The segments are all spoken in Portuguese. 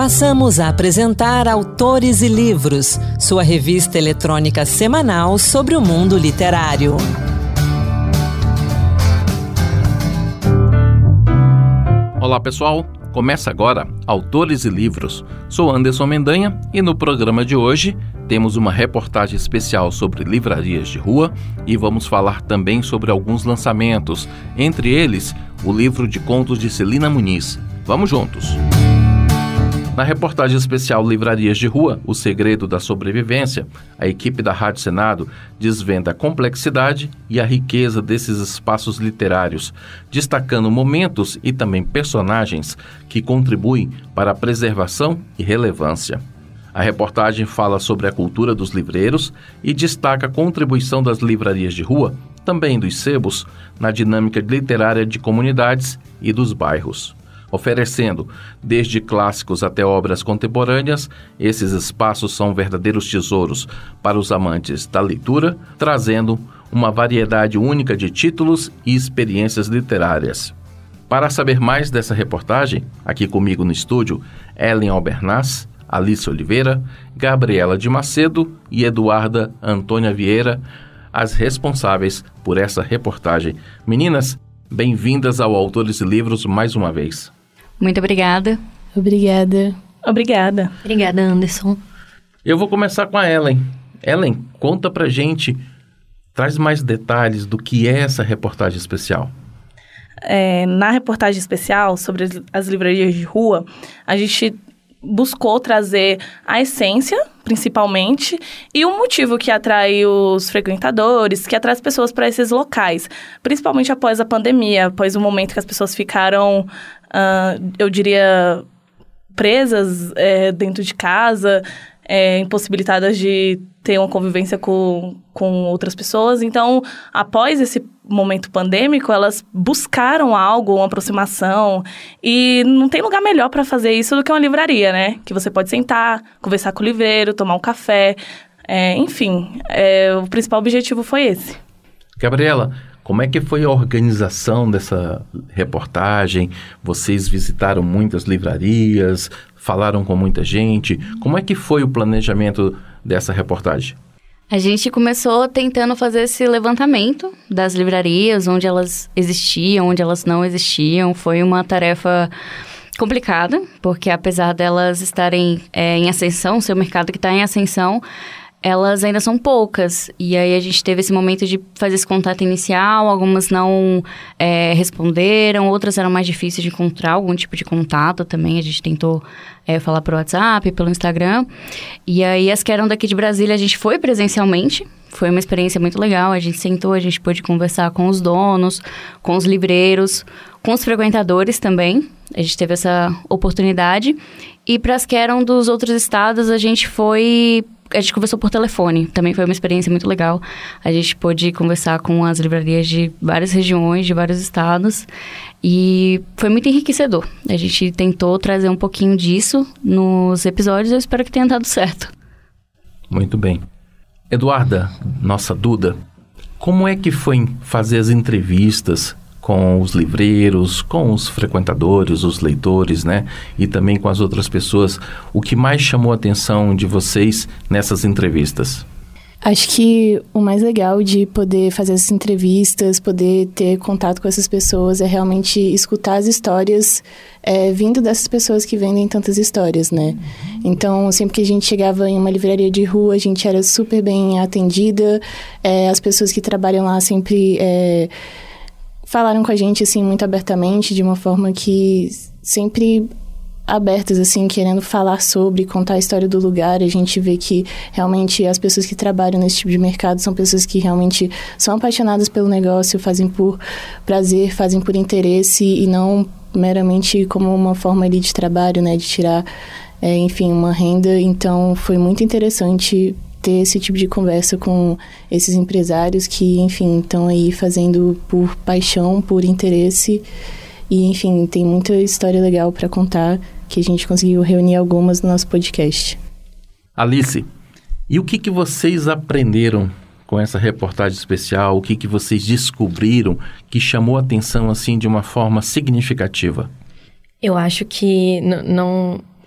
Passamos a apresentar Autores e Livros, sua revista eletrônica semanal sobre o mundo literário. Olá pessoal, começa agora Autores e Livros. Sou Anderson Mendanha e no programa de hoje temos uma reportagem especial sobre livrarias de rua e vamos falar também sobre alguns lançamentos, entre eles o livro de contos de Celina Muniz. Vamos juntos! Na reportagem especial Livrarias de Rua, o segredo da sobrevivência, a equipe da Rádio Senado desvenda a complexidade e a riqueza desses espaços literários, destacando momentos e também personagens que contribuem para a preservação e relevância. A reportagem fala sobre a cultura dos livreiros e destaca a contribuição das livrarias de rua, também dos sebos, na dinâmica literária de comunidades e dos bairros. Oferecendo, desde clássicos até obras contemporâneas, esses espaços são verdadeiros tesouros para os amantes da leitura, trazendo uma variedade única de títulos e experiências literárias. Para saber mais dessa reportagem, aqui comigo no estúdio, Ellen Albernaz, Alice Oliveira, Gabriela de Macedo e Eduarda Antônia Vieira, as responsáveis por essa reportagem. Meninas, bem-vindas ao Autores e Livros mais uma vez. Muito obrigada. Obrigada. Obrigada, Anderson. Eu vou começar com a Ellen. Ellen, conta pra gente, traz mais detalhes do que é essa reportagem especial. Na reportagem especial sobre as livrarias de rua, a gente buscou trazer a essência, principalmente, e o motivo que atrai os frequentadores, que atrai as pessoas para esses locais, principalmente após a pandemia, após o momento que as pessoas ficaram, eu diria, presas dentro de casa, impossibilitadas de ter uma convivência com outras pessoas. Então, após esse momento pandêmico, elas buscaram algo, uma aproximação, e não tem lugar melhor para fazer isso do que uma livraria, né? Que você pode sentar, conversar com o livreiro, tomar um café, enfim, o principal objetivo foi esse. Gabriela, como é que foi a organização dessa reportagem? Vocês visitaram muitas livrarias, falaram com muita gente. Como é que foi o planejamento dessa reportagem? A gente começou tentando fazer esse levantamento das livrarias, onde elas existiam, onde elas não existiam. Foi uma tarefa complicada, porque apesar delas estarem em ascensão, seu mercado que está em ascensão, elas ainda são poucas. E aí a gente teve esse momento de fazer esse contato inicial, algumas não responderam, outras eram mais difíceis de encontrar algum tipo de contato também. A gente tentou falar pelo WhatsApp, pelo Instagram. E aí as que eram daqui de Brasília, a gente foi presencialmente. Foi uma experiência muito legal. A gente sentou, a gente pôde conversar com os donos, com os livreiros, com os frequentadores também. A gente teve essa oportunidade. E para as que eram dos outros estados, a gente conversou por telefone. Também foi uma experiência muito legal. A gente pôde conversar com as livrarias de várias regiões, de vários estados. E foi muito enriquecedor. A gente tentou trazer um pouquinho disso nos episódios. Eu espero que tenha dado certo. Muito bem. Eduarda, nossa Duda, como é que foi fazer as entrevistas com os livreiros, com os frequentadores, os leitores, né? E também com as outras pessoas? O que mais chamou a atenção de vocês nessas entrevistas? Acho que o mais legal de poder fazer essas entrevistas, poder ter contato com essas pessoas, é realmente escutar as histórias vindo dessas pessoas que vendem tantas histórias, né? Então, sempre que a gente chegava em uma livraria de rua, a gente era super bem atendida. As pessoas que trabalham lá sempre falaram com a gente, assim, muito abertamente, de uma forma que sempre abertas, assim, querendo falar sobre, contar a história do lugar. A gente vê que realmente as pessoas que trabalham nesse tipo de mercado são pessoas que realmente são apaixonadas pelo negócio, fazem por prazer, fazem por interesse e não meramente como uma forma ali de trabalho, né, de tirar, enfim, uma renda. Então, foi muito interessante ter esse tipo de conversa com esses empresários que, enfim, estão aí fazendo por paixão, por interesse. E, enfim, tem muita história legal para contar, que a gente conseguiu reunir algumas no nosso podcast. Alice, e o que vocês aprenderam com essa reportagem especial? O que vocês descobriram que chamou a atenção, assim, de uma forma significativa? Eu acho que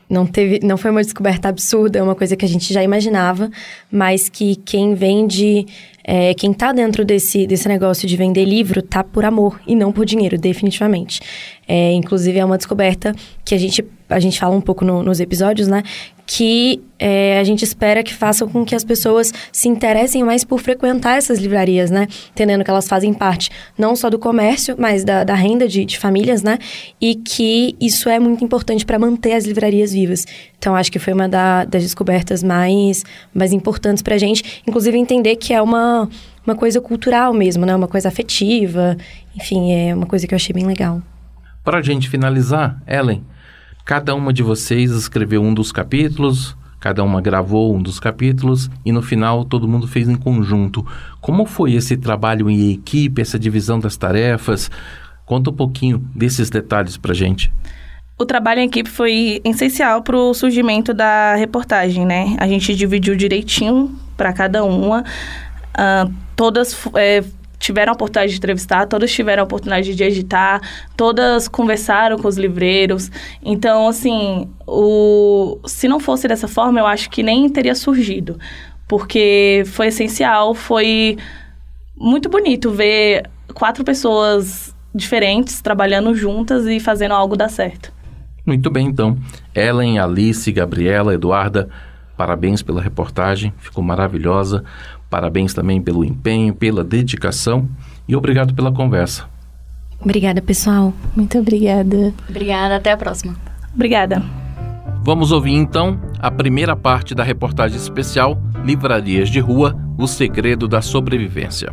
Não foi uma descoberta absurda, é uma coisa que a gente já imaginava, mas que quem vende, quem tá dentro desse negócio de vender livro tá por amor e não por dinheiro, definitivamente. Inclusive, é uma descoberta que a gente fala um pouco nos episódios, né? Que a gente espera que faça com que as pessoas se interessem mais por frequentar essas livrarias, né? Entendendo que elas fazem parte não só do comércio, mas da renda de famílias, né? E que isso é muito importante para manter as livrarias vivas. Então, acho que foi uma das descobertas mais importantes pra gente. Inclusive, entender que é uma coisa cultural mesmo, né? Uma coisa afetiva. Enfim, é uma coisa que eu achei bem legal. Para a gente finalizar, Ellen, cada uma de vocês escreveu um dos capítulos, cada uma gravou um dos capítulos e no final todo mundo fez em conjunto. Como foi esse trabalho em equipe, essa divisão das tarefas? Conta um pouquinho desses detalhes para a gente. O trabalho em equipe foi essencial para o surgimento da reportagem, né? A gente dividiu direitinho para cada uma. Todas tiveram a oportunidade de entrevistar, todas tiveram a oportunidade de editar, todas conversaram com os livreiros. Então, assim, se não fosse dessa forma, eu acho que nem teria surgido. Porque foi essencial, foi muito bonito ver 4 pessoas diferentes trabalhando juntas e fazendo algo dar certo. Muito bem, então. Ellen, Alice, Gabriela, Eduarda, parabéns pela reportagem, ficou maravilhosa. Parabéns também pelo empenho, pela dedicação e obrigado pela conversa. Obrigada, pessoal. Muito obrigada. Obrigada, até a próxima. Obrigada. Vamos ouvir então a primeira parte da reportagem especial Livrarias de Rua, o segredo da sobrevivência.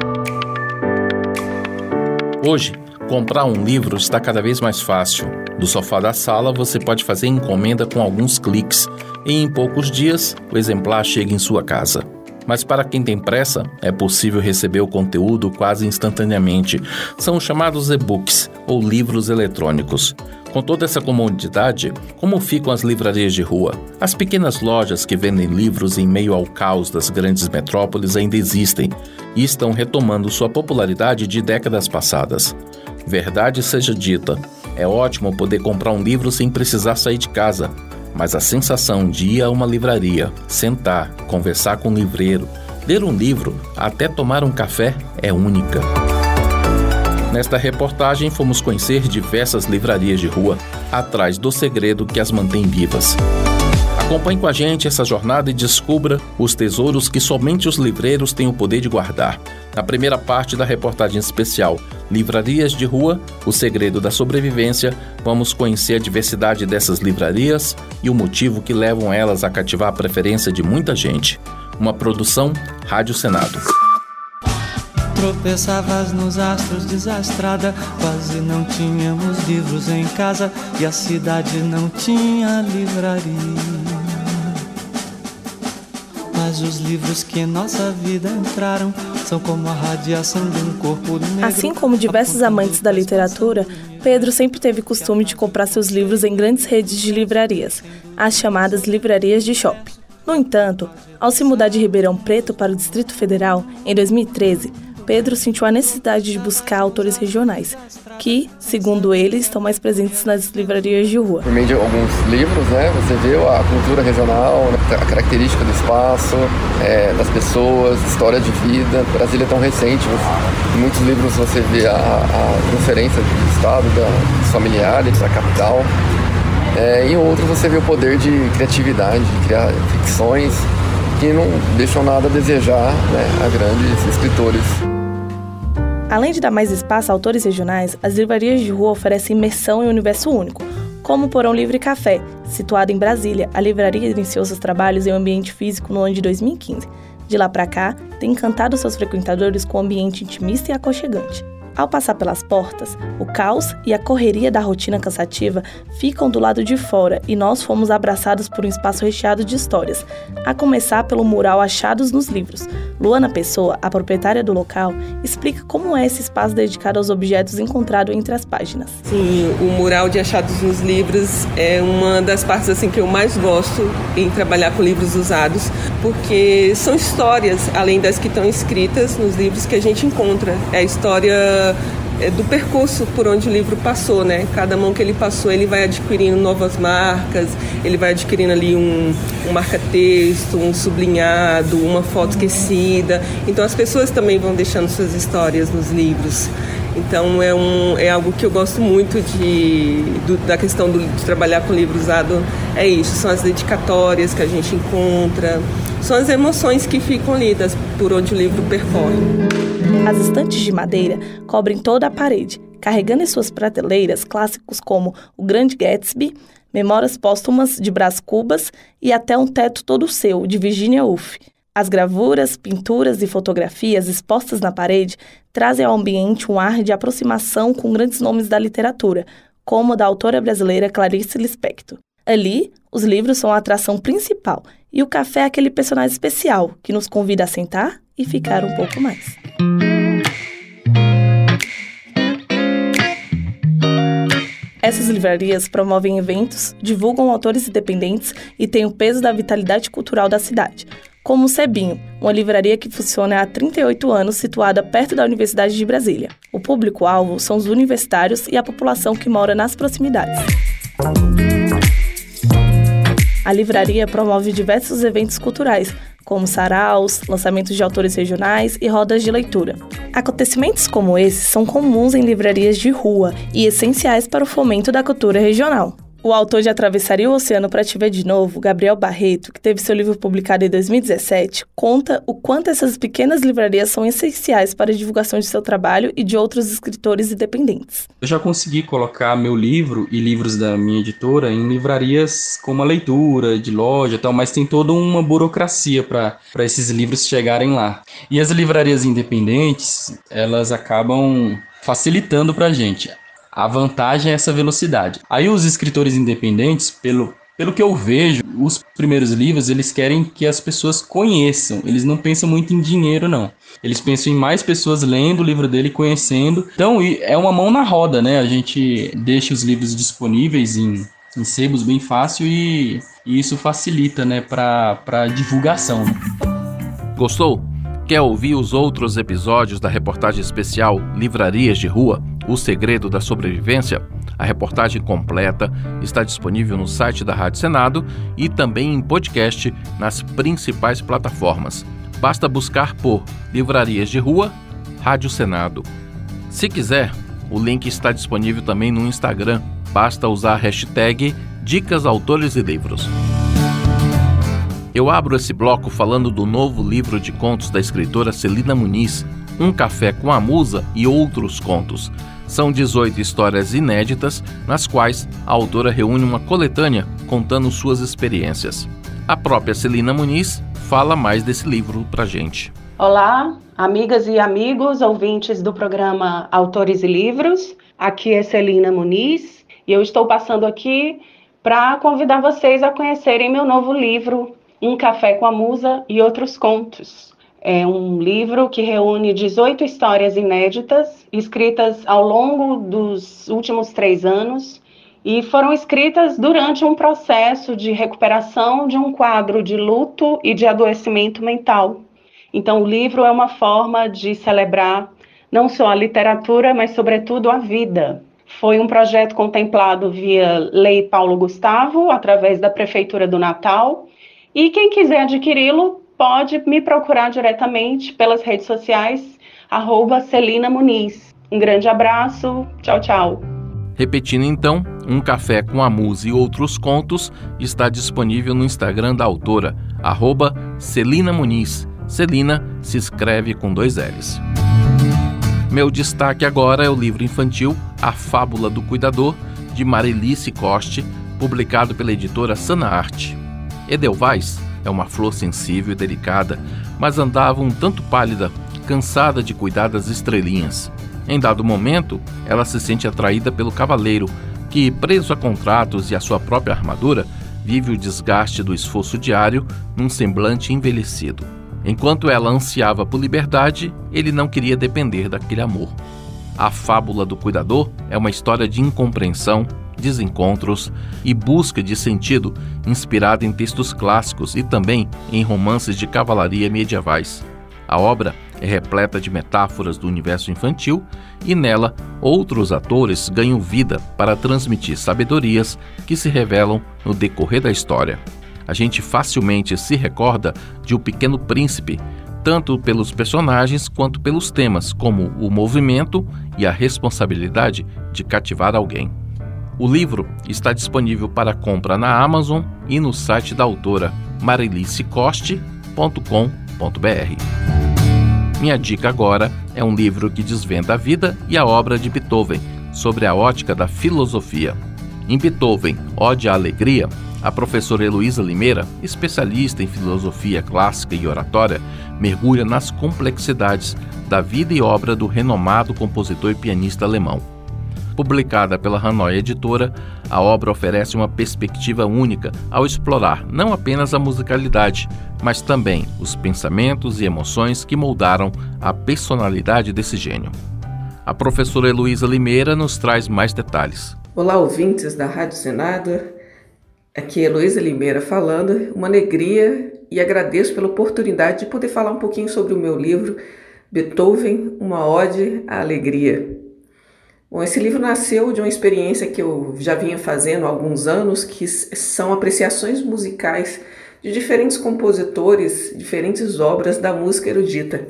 Hoje, comprar um livro está cada vez mais fácil. Do sofá da sala, você pode fazer encomenda com alguns cliques e em poucos dias o exemplar chega em sua casa. Mas para quem tem pressa, é possível receber o conteúdo quase instantaneamente. São os chamados e-books ou livros eletrônicos. Com toda essa comodidade, como ficam as livrarias de rua? As pequenas lojas que vendem livros em meio ao caos das grandes metrópoles ainda existem e estão retomando sua popularidade de décadas passadas. Verdade seja dita, é ótimo poder comprar um livro sem precisar sair de casa. Mas a sensação de ir a uma livraria, sentar, conversar com o livreiro, ler um livro, até tomar um café é única. Nesta reportagem fomos conhecer diversas livrarias de rua, atrás do segredo que as mantém vivas. Acompanhe com a gente essa jornada e descubra os tesouros que somente os livreiros têm o poder de guardar. Na primeira parte da reportagem especial Livrarias de Rua, o segredo da sobrevivência, vamos conhecer a diversidade dessas livrarias e o motivo que levam elas a cativar a preferência de muita gente. Uma produção Rádio Senado. Tropeçavas nos astros desastrada, quase não tínhamos livros em casa e a cidade não tinha livraria. Mas os livros que em nossa vida entraram são como a radiação de um corpo negro. Assim como diversos amantes da literatura, Pedro sempre teve costume de comprar seus livros em grandes redes de livrarias, as chamadas livrarias de shopping. No entanto, ao se mudar de Ribeirão Preto para o Distrito Federal, em 2013, Pedro sentiu a necessidade de buscar autores regionais, que, segundo ele, estão mais presentes nas livrarias de rua. Por meio de alguns livros, né, você vê a cultura regional, a característica do espaço, das pessoas, história de vida. Brasília é tão recente, em muitos livros você vê a transferência do estado, dos familiares, da capital. Em outros você vê o poder de criatividade, de criar ficções que não deixam nada a desejar, né, a grandes escritores. Além de dar mais espaço a autores regionais, as livrarias de rua oferecem imersão em um universo único, como o Porão Livre Café, situado em Brasília. A livraria iniciou seus trabalhos em um ambiente físico no ano de 2015. De lá para cá, tem encantado seus frequentadores com um ambiente intimista e aconchegante. Ao passar pelas portas, o caos e a correria da rotina cansativa ficam do lado de fora e nós fomos abraçados por um espaço recheado de histórias, a começar pelo mural Achados nos Livros. Luana Pessoa, a proprietária do local, explica como é esse espaço dedicado aos objetos encontrados entre as páginas. Sim, o mural de Achados nos Livros é uma das partes assim, que eu mais gosto em trabalhar com livros usados, porque são histórias, além das que estão escritas nos livros, que a gente encontra. É a história do percurso por onde o livro passou, né? Cada mão que ele passou, ele vai adquirindo novas marcas, ele vai adquirindo ali um marca-texto, um sublinhado, uma foto esquecida. Então as pessoas também vão deixando suas histórias nos livros. Então é algo que eu gosto muito da questão de trabalhar com livro usado, é isso, são as dedicatórias que a gente encontra, são as emoções que ficam lidas por onde o livro percorre. As estantes de madeira cobrem toda a parede, carregando em suas prateleiras clássicos como O Grande Gatsby, Memórias Póstumas de Brás Cubas e até Um Teto Todo Seu, de Virginia Woolf. As gravuras, pinturas e fotografias expostas na parede trazem ao ambiente um ar de aproximação com grandes nomes da literatura, como o da autora brasileira Clarice Lispector. Ali, os livros são a atração principal e o café é aquele personagem especial que nos convida a sentar e ficar um pouco mais. Essas livrarias promovem eventos, divulgam autores independentes e têm o peso da vitalidade cultural da cidade, como o Sebinho, uma livraria que funciona há 38 anos, situada perto da Universidade de Brasília. O público-alvo são os universitários e a população que mora nas proximidades. A livraria promove diversos eventos culturais, como saraus, lançamentos de autores regionais e rodas de leitura. Acontecimentos como esses são comuns em livrarias de rua e essenciais para o fomento da cultura regional. O autor de Atravessaria o Oceano para Te Ver de Novo, Gabriel Barreto, que teve seu livro publicado em 2017, conta o quanto essas pequenas livrarias são essenciais para a divulgação de seu trabalho e de outros escritores independentes. Eu já consegui colocar meu livro e livros da minha editora em livrarias como a Leitura, de loja e tal, mas tem toda uma burocracia para esses livros chegarem lá. E as livrarias independentes, elas acabam facilitando para a gente. A vantagem é essa velocidade. Aí os escritores independentes, pelo que eu vejo, os primeiros livros, eles querem que as pessoas conheçam. Eles não pensam muito em dinheiro, não. Eles pensam em mais pessoas lendo o livro dele, conhecendo. Então, é uma mão na roda, né? A gente deixa os livros disponíveis em sebos bem fácil e isso facilita, né, para divulgação. Né? Gostou? Quer ouvir os outros episódios da reportagem especial Livrarias de Rua, O Segredo da Sobrevivência? A reportagem completa está disponível no site da Rádio Senado e também em podcast nas principais plataformas. Basta buscar por Livrarias de Rua, Rádio Senado. Se quiser, o link está disponível também no Instagram. Basta usar a hashtag Dicas Autores e Livros. Eu abro esse bloco falando do novo livro de contos da escritora Celina Muniz, Um Café com a Musa e Outros Contos. São 18 histórias inéditas, nas quais a autora reúne uma coletânea contando suas experiências. A própria Celina Muniz fala mais desse livro pra gente. Olá, amigas e amigos, ouvintes do programa Autores e Livros. Aqui é Celina Muniz e eu estou passando aqui para convidar vocês a conhecerem meu novo livro, Um Café com a Musa e Outros Contos. É um livro que reúne 18 histórias inéditas, escritas ao longo dos últimos 3 anos, e foram escritas durante um processo de recuperação de um quadro de luto e de adoecimento mental. Então, o livro é uma forma de celebrar não só a literatura, mas, sobretudo, a vida. Foi um projeto contemplado via Lei Paulo Gustavo, através da Prefeitura do Natal, e quem quiser adquiri-lo pode me procurar diretamente pelas redes sociais, @Celina Muniz. Um grande abraço, tchau, tchau. Repetindo então, Um Café com a Musa e Outros Contos está disponível no Instagram da autora, @Celina Muniz. Celina se escreve com 2 L's. Meu destaque agora é o livro infantil A Fábula do Cuidador, de Marilice Coste, publicado pela editora Sana Arte. Edelweiss é uma flor sensível e delicada, mas andava um tanto pálida, cansada de cuidar das estrelinhas. Em dado momento, ela se sente atraída pelo cavaleiro, que, preso a contratos e a sua própria armadura, vive o desgaste do esforço diário num semblante envelhecido. Enquanto ela ansiava por liberdade, ele não queria depender daquele amor. A Fábula do Cuidador é uma história de incompreensão, desencontros e busca de sentido, inspirada em textos clássicos e também em romances de cavalaria medievais. A obra é repleta de metáforas do universo infantil e nela outros atores ganham vida para transmitir sabedorias que se revelam no decorrer da história. A gente facilmente se recorda de O Pequeno Príncipe, tanto pelos personagens quanto pelos temas, como o movimento e a responsabilidade de cativar alguém. O livro está disponível para compra na Amazon e no site da autora marilicecoste.com.br. Minha dica agora é um livro que desvenda a vida e a obra de Beethoven, sobre a ótica da filosofia. Em Beethoven, Ode à Alegria, a professora Heloísa Limeira, especialista em filosofia clássica e oratória, mergulha nas complexidades da vida e obra do renomado compositor e pianista alemão. Publicada pela Hanoi Editora, a obra oferece uma perspectiva única ao explorar não apenas a musicalidade, mas também os pensamentos e emoções que moldaram a personalidade desse gênio. A professora Heloísa Limeira nos traz mais detalhes. Olá, ouvintes da Rádio Senado. Aqui é Heloísa Limeira falando, uma alegria, e agradeço pela oportunidade de poder falar um pouquinho sobre o meu livro Beethoven, uma ode à alegria. Bom, esse livro nasceu de uma experiência que eu já vinha fazendo há alguns anos, que são apreciações musicais de diferentes compositores, diferentes obras da música erudita.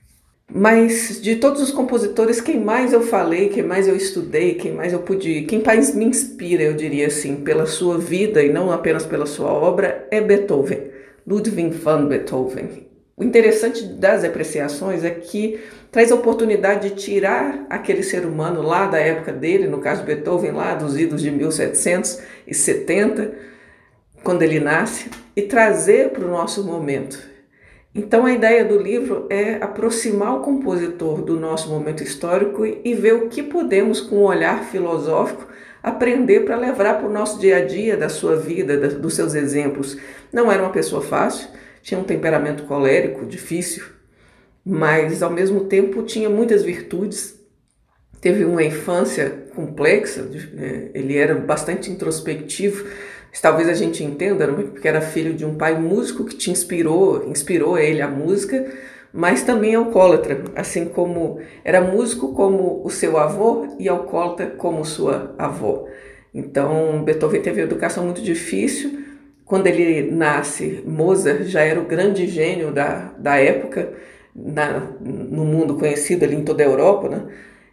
Mas de todos os compositores, quem mais eu falei, quem mais eu estudei, quem mais me inspira, eu diria assim, pela sua vida e não apenas pela sua obra, é Beethoven, Ludwig van Beethoven. O interessante das apreciações é que traz a oportunidade de tirar aquele ser humano lá da época dele, no caso Beethoven, lá dos idos de 1770, quando ele nasce, e trazer para o nosso momento. Então a ideia do livro é aproximar o compositor do nosso momento histórico e ver o que podemos, com um olhar filosófico, aprender para levar para o nosso dia a dia, da sua vida, dos seus exemplos. Não era uma pessoa fácil, tinha um temperamento colérico, difícil, mas ao mesmo tempo tinha muitas virtudes, teve uma infância complexa, ele era bastante introspectivo. Talvez a gente entenda, porque era filho de um pai músico que inspirou ele a música, mas também alcoólatra, assim como era músico como o seu avô e alcoólatra como sua avó. Então, Beethoven teve uma educação muito difícil. Quando ele nasce, Mozart já era o grande gênio da época, no mundo conhecido ali em toda a Europa, né?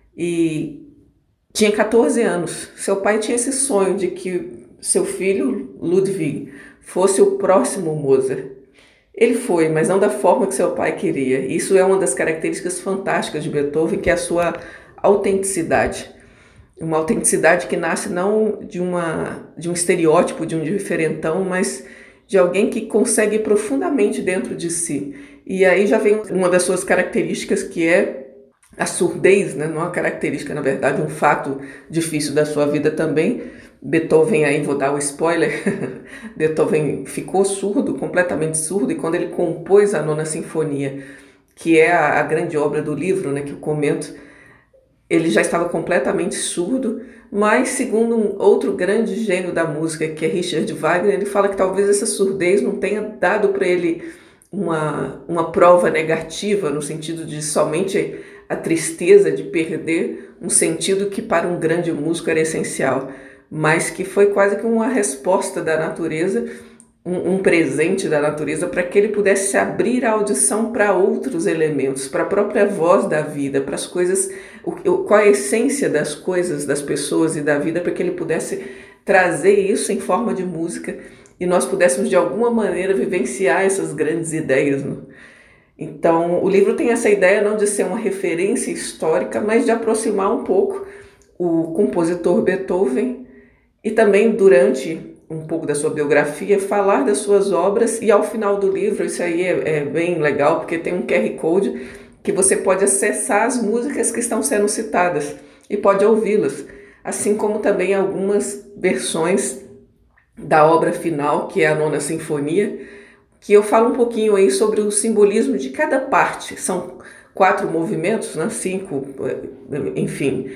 E tinha 14 anos. Seu pai tinha esse sonho de que seu filho, Ludwig, fosse o próximo Mozart. Ele foi, mas não da forma que seu pai queria. Isso é uma das características fantásticas de Beethoven, que é a sua autenticidade. Uma autenticidade que nasce não de um estereótipo, de um diferentão, mas de alguém que consegue ir profundamente dentro de si. E aí já vem uma das suas características, que é a surdez, né? Não é uma característica, na verdade, um fato difícil da sua vida também. Beethoven, aí vou dar o spoiler, Beethoven ficou surdo, completamente surdo, e quando ele compôs a Nona Sinfonia, que é a grande obra do livro, né, que eu comento, ele já estava completamente surdo, mas segundo um outro grande gênio da música, que é Richard Wagner, ele fala que talvez essa surdez não tenha dado para ele uma prova negativa, no sentido de somente a tristeza de perder um sentido que para um grande músico era essencial, mas que foi quase que uma resposta da natureza, um presente da natureza, para que ele pudesse abrir a audição para outros elementos, para a própria voz da vida, para as coisas, qual a essência das coisas, das pessoas e da vida, para que ele pudesse trazer isso em forma de música e nós pudéssemos de alguma maneira vivenciar essas grandes ideias, né? Então, o livro tem essa ideia não de ser uma referência histórica, mas de aproximar um pouco o compositor Beethoven e também, durante um pouco da sua biografia, falar das suas obras. E ao final do livro, isso aí é bem legal, porque tem um QR Code que você pode acessar as músicas que estão sendo citadas e pode ouvi-las, assim como também algumas versões da obra final, que é a Nona Sinfonia, que eu falo um pouquinho aí sobre o simbolismo de cada parte. São 4 movimentos, né? 5, enfim,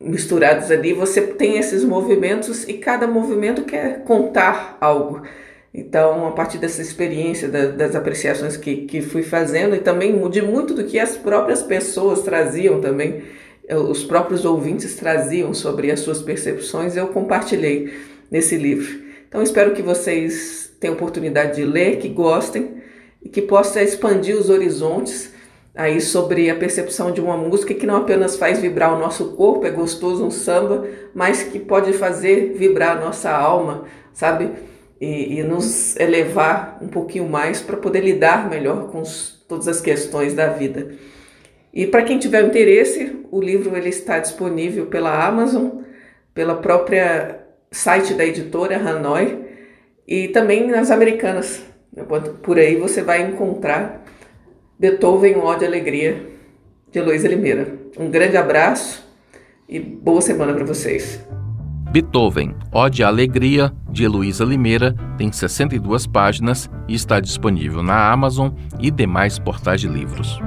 misturados ali. Você tem esses movimentos e cada movimento quer contar algo. Então, a partir dessa experiência, das apreciações que fui fazendo, e também de muito do que as próprias pessoas traziam também, os próprios ouvintes traziam sobre as suas percepções, eu compartilhei nesse livro. Então, espero que vocês tenham oportunidade de ler, que gostem, e que possa expandir os horizontes aí sobre a percepção de uma música que não apenas faz vibrar o nosso corpo, é gostoso um samba, mas que pode fazer vibrar a nossa alma, sabe? E nos elevar um pouquinho mais para poder lidar melhor com todas as questões da vida. E para quem tiver interesse, o livro ele está disponível pela Amazon, pela própria site da editora Hanoi e também nas Americanas. Por aí você vai encontrar Beethoven, Ode à Alegria, de Heloísa Limeira. Um grande abraço e boa semana para vocês. Beethoven, Ode à Alegria, de Heloísa Limeira, tem 62 páginas e está disponível na Amazon e demais portais de livros.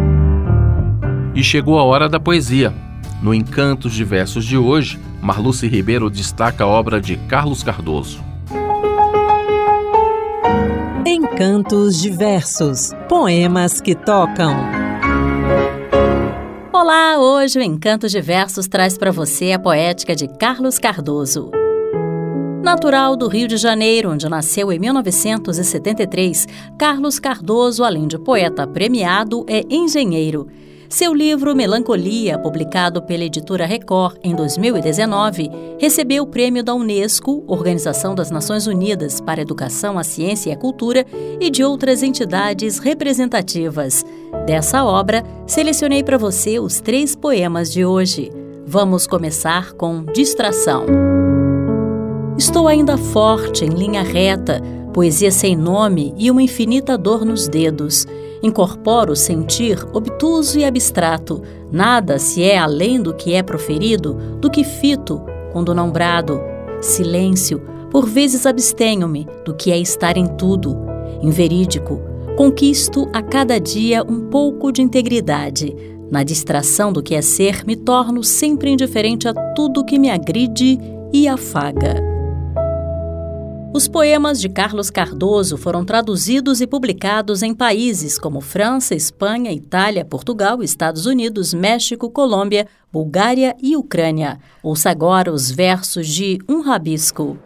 E chegou a hora da poesia. No Encantos de Versos de hoje, Marluce Ribeiro destaca a obra de Carlos Cardoso. Encantos de Versos, poemas que tocam. Olá, hoje o Encantos de Versos traz para você a poética de Carlos Cardoso. Natural do Rio de Janeiro, onde nasceu em 1973, Carlos Cardoso, além de poeta premiado, é engenheiro. Seu livro Melancolia, publicado pela editora Record em 2019, recebeu o prêmio da Unesco, Organização das Nações Unidas para a Educação, a Ciência e a Cultura, e de outras entidades representativas. Dessa obra, selecionei para você os 3 poemas de hoje. Vamos começar com Distração. Estou ainda forte, em linha reta, poesia sem nome e uma infinita dor nos dedos. Incorporo o sentir obtuso e abstrato. Nada se é além do que é proferido, do que fito, quando não brado. Silêncio, por vezes abstenho-me do que é estar em tudo. Inverídico, conquisto a cada dia um pouco de integridade. Na distração do que é ser, me torno sempre indiferente a tudo que me agride e afaga. Os poemas de Carlos Cardoso foram traduzidos e publicados em países como França, Espanha, Itália, Portugal, Estados Unidos, México, Colômbia, Bulgária e Ucrânia. Ouça agora os versos de Um Rabisco.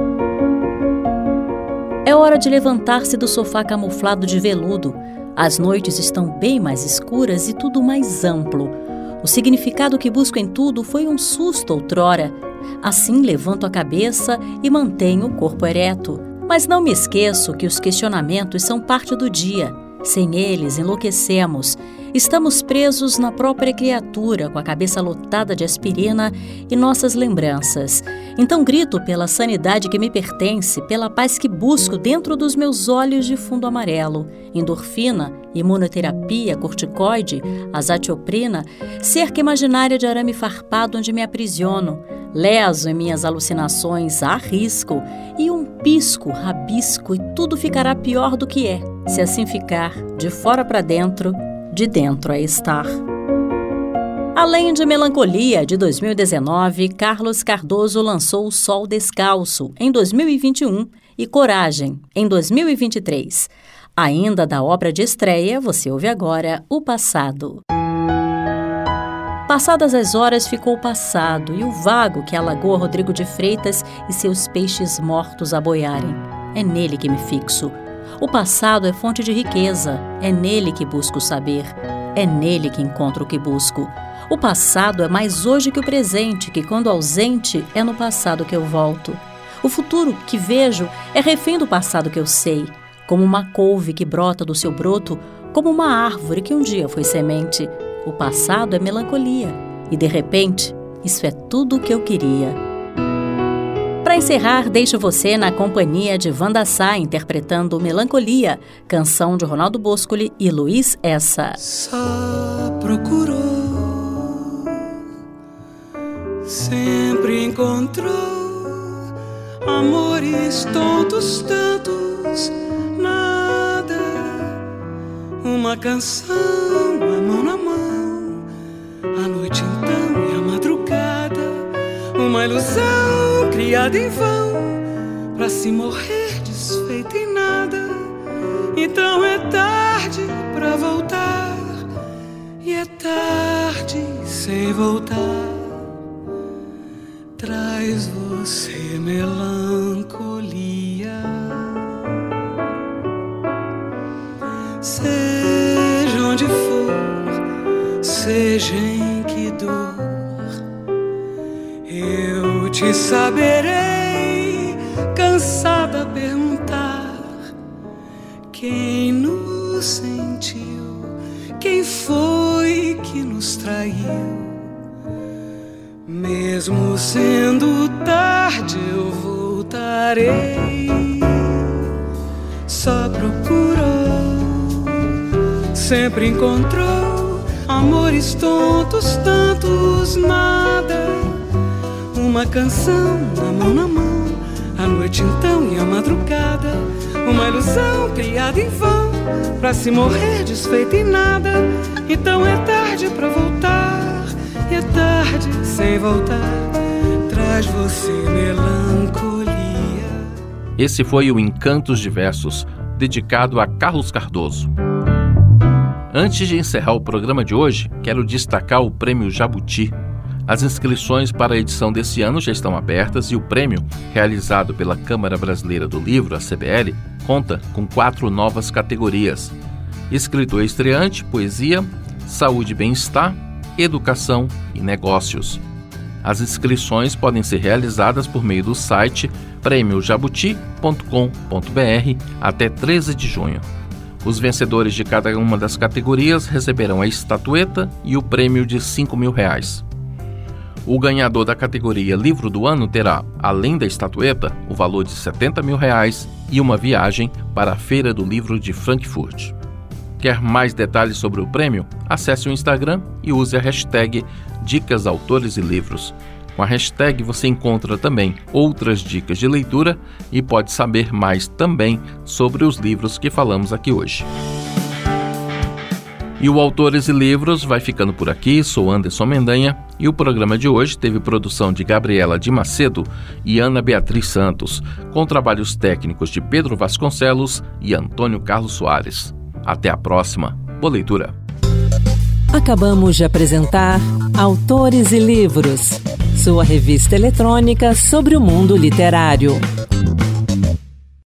É hora de levantar-se do sofá camuflado de veludo. As noites estão bem mais escuras e tudo mais amplo. O significado que busco em tudo foi um susto outrora. Assim levanto a cabeça e mantenho o corpo ereto. Mas não me esqueço que os questionamentos são parte do dia. Sem eles, enlouquecemos. Estamos presos na própria criatura, com a cabeça lotada de aspirina e nossas lembranças. Então grito pela sanidade que me pertence, pela paz que busco dentro dos meus olhos de fundo amarelo. Endorfina, imunoterapia, corticoide, azatioprina, cerca imaginária de arame farpado onde me aprisiono. Leso em minhas alucinações, arrisco, e um pisco, rabisco, e tudo ficará pior do que é, se assim ficar, de fora para dentro, de dentro a estar. Além de Melancolia, de 2019, Carlos Cardoso lançou O Sol Descalço, em 2021, e Coragem, em 2023. Ainda da obra de estreia, você ouve agora O Passado. Passadas as horas ficou o passado e o vago que alagou Rodrigo de Freitas e seus peixes mortos a boiarem. É nele que me fixo. O passado é fonte de riqueza, é nele que busco saber, é nele que encontro o que busco. O passado é mais hoje que o presente, que quando ausente é no passado que eu volto. O futuro que vejo é refém do passado que eu sei, como uma couve que brota do seu broto, como uma árvore que um dia foi semente. O passado é melancolia e, de repente, isso é tudo o que eu queria. Para encerrar, deixo você na companhia de Wanda Sá interpretando Melancolia, canção de Ronaldo Boscoli e Luiz Essa. Só procurou, sempre encontrou amores tontos tantos, nada, uma canção, a mão na mão. A noite então e a madrugada, uma ilusão criada em vão, pra se morrer de desfeita em nada. Então é tarde pra voltar, e é tarde sem voltar. Traz você melancolia, seja onde for, seja em que dor, eu te saberei, cansada a perguntar quem nos sentiu, quem foi que nos traiu. Mesmo sendo tarde eu voltarei. Só procurou, sempre encontrou amores tontos, tantos nada. Uma canção, a mão na mão, a noite então e a madrugada. Uma ilusão criada em vão, pra se morrer desfeita em nada. Então é tarde pra voltar, e é tarde sem voltar. Traz você melancolia. Esse foi o Encantos de Versos, dedicado a Carlos Cardoso. Antes de encerrar o programa de hoje, quero destacar o Prêmio Jabuti. As inscrições para a edição desse ano já estão abertas e o prêmio, realizado pela Câmara Brasileira do Livro, a CBL, conta com 4 novas categorias: escritor estreante, poesia, saúde e bem-estar, educação e negócios. As inscrições podem ser realizadas por meio do site prêmiojabuti.com.br até 13 de junho. Os vencedores de cada uma das categorias receberão a estatueta e o prêmio de R$5.000. O ganhador da categoria Livro do Ano terá, além da estatueta, o valor de R$70.000 e uma viagem para a Feira do Livro de Frankfurt. Quer mais detalhes sobre o prêmio? Acesse o Instagram e use a hashtag Dicas Autores e Livros. Com a hashtag você encontra também outras dicas de leitura e pode saber mais também sobre os livros que falamos aqui hoje. E o Autores e Livros vai ficando por aqui. Sou Anderson Mendanha e o programa de hoje teve produção de Gabriela de Macedo e Ana Beatriz Santos, com trabalhos técnicos de Pedro Vasconcelos e Antônio Carlos Soares. Até a próxima. Boa leitura. Acabamos de apresentar Autores e Livros, sua revista eletrônica sobre o mundo literário.